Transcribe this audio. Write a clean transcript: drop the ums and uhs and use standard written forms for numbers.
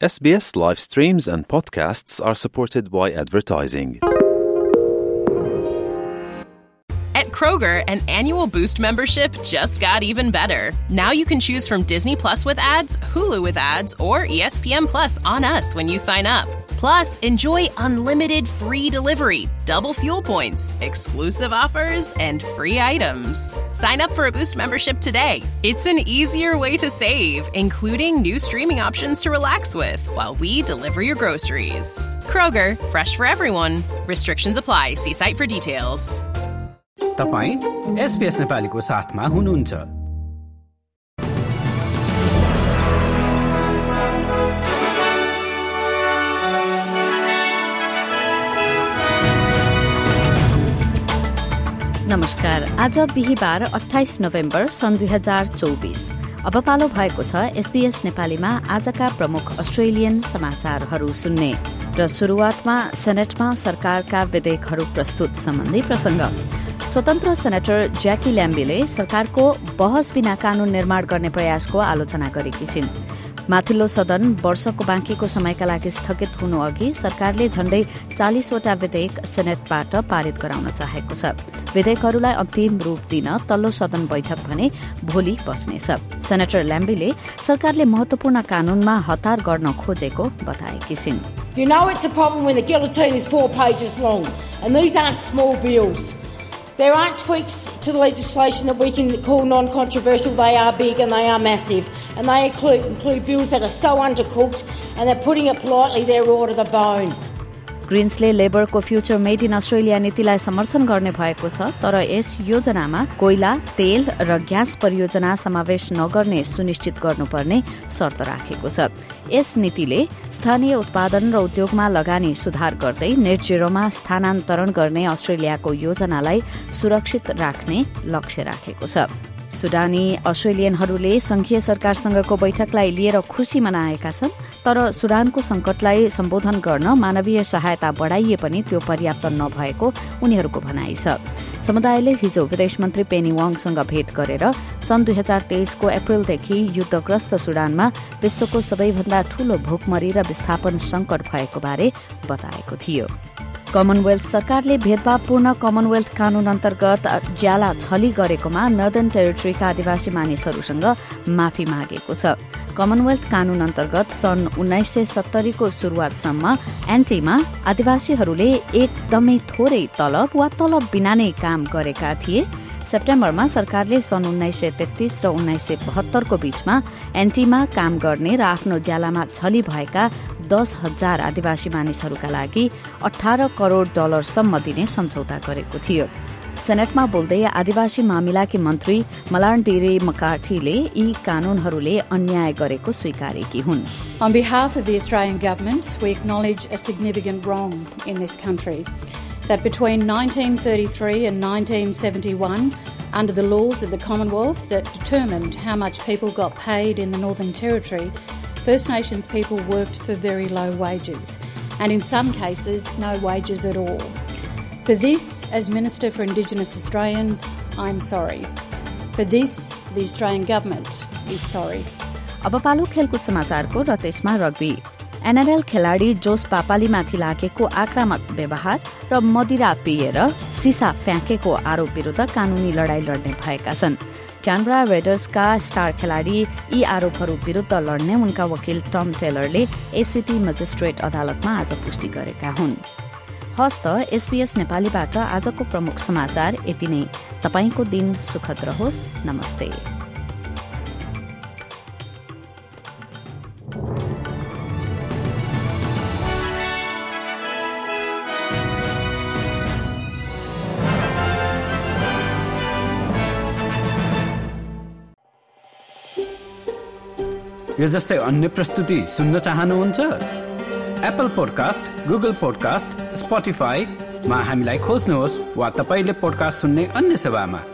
SBS live streams and podcasts are supported by advertising. At Kroger, an annual Boost membership just got even better. Now you can choose from Disney Plus with ads, Hulu with ads, or ESPN Plus on us when you sign up. Plus, enjoy unlimited free delivery, double fuel points, exclusive offers, and free items. Sign up for a Boost membership today. It's an easier way to save, including new streaming options to relax with while we deliver your groceries. Kroger, fresh for everyone. Restrictions apply. See site for details. तपाईं SBS नेपालीको साथमा हुनुहुन्छ। नमस्कार। आज बिहीबार 28 November सन् 2024। अब पालो भएको छ SBS नेपालीमा आजका प्रमुख अस्ट्रेलियन समाचारहरू सुन्ने र सुरुवातमा सेनेटमा सरकारका विधेयकहरू प्रस्तुत सम्बन्धी प्रसंग। स्वतन्त्र सेनेटर ज्याकी ल्याम्बीले सरकारको बहस बिना कानून निर्माण गर्ने प्रयासको आलोचना गरेकी छिन्। माथिल्लो सदन वर्षको बाँकीको समयका लागि स्थगित हुनु अघि सरकारले झण्डै 40 वटा विधेयक सेनेटबाट पारित गराउन चाहेको छ। विधेयकहरूलाई अन्तिम रूप दिन तल्लो सदन बैठक भने भोलि बस्नेछ। सेनेटर ल्याम्बीले सरकारले महत्वपूर्ण कानूनमा हतार गर्न खोजेको बताएकी छिन्। You know it's a problem when the guillotine is 4 pages long, and these aren't small bills. There aren't tweaks to the legislation that we can call non-controversial. They are big and they are massive. And they include bills that are so undercooked, and they're putting it politely, they're raw to the bone. ग्रीन्सले लेबरको future made in Australia नीतिलाई समर्थन गर्ने भएको छ, तर यस योजनामा कोइला, तेल र ग्यास परियोजना समावेश नगर्ने सुनिश्चित गर्नुपर्ने शर्त राखेको छ। यस नीतिले स्थानीय उत्पादन र उद्योगमा लगानी सुधार गर्दै नेट जिरोमा स्थानान्तरण गर्ने अस्ट्रेलियाको योजनालाई सुरक्षित राख्ने लक्ष्य राखेको छ। सुडानी अस्ट्रेलियनहरूले संघीय सरकारसँगको बैठकलाई लिएर खुशी मनाएका छन्, तर सुडानको संकटलाई सम्बोधन गर्न मानवीय सहायता बढाइए पनि त्यो पर्याप्त नभएको उनीहरूको भनाइ छ। समुदायले हिजो विदेश मन्त्री पेनी वाङसँग भेट गरेर सन् 2023 को अप्रिलदेखि युद्धग्रस्त सुडानमा विश्वको सबैभन्दा ठूलो भोकमरी र विस्थापन संकट भएको बारे बताएको थियो। कमनवेल्थ सरकारले भेदभावपूर्ण कमनवेल्थ कानून अन्तर्गत ज्याला छली गरेकोमा नर्दर्न टेरिटरीका आदिवासी मानिसहरूसँग माफी मागेको छ। कमनवेल्थ कानून अन्तर्गत सन् 1970 को सुरुवातसम्म एन्टीमा आदिवासीहरूले एकदमै थोरै तलब वा तलब बिना नै काम गरेका थिए। सेप्टेम्बरमा सरकारले सन् 1933 र 1972 को बीचमा एन्टीमा काम गर्ने र आफ्नो ज्यालामा छली भएका 10,000 आदिवासी मानिसहरूका लागि $18 करोड सम्म दिने सम्झौता गरेको थियो। सेनेटमा बोल्दै आदिवासी मामिलाकी मन्त्री मलान्डेरी मकार्थीले यी कानूनहरूले अन्याय गरेको स्वीकारेकी हुन्। On behalf of the Australian government, we acknowledge a significant wrong in this country. That between 1933 and 1971, under the laws of the Commonwealth that determined how much people got paid in the Northern Territory, First Nations people worked for very low wages, and in some cases, no wages at all. For this, as Minister for Indigenous Australians, I'm sorry. For this, the Australian government is sorry. अब पालो खेलकुद समाचारको र त्यसमा rugby. NLL खेलाडी जोस पापालीमाथि लागेको आक्रामक व्यवहार र मदिरा पिएर सिसा फ्याँकेको आरोप विरुद्ध कानूनी लडाई लड्ने भएका छन्। क्यानबरा रेडर्सका स्टार खेलाडी यी आरोपहरू विरुद्ध लड्ने उनका वकिल टम टेलरले एसीटी मजिस्ट्रेट अदालतमा आज पुष्टि गरेका हुन्। हस्त SBS नेपालीबाट आजको प्रमुख समाचार यति नै। तपाईको दिन सुखद रहोस्। नमस्ते। यो जस्तै अन्य प्रस्तुति सुन्न चाहनुहुन्छ? एप्पल पोडकास्ट, गुगल पोडकास्ट, स्पोटिफाईमा हामीलाई खोज्नुहोस् वा तपाईले पोडकास्ट सुन्ने अन्य सेवामा।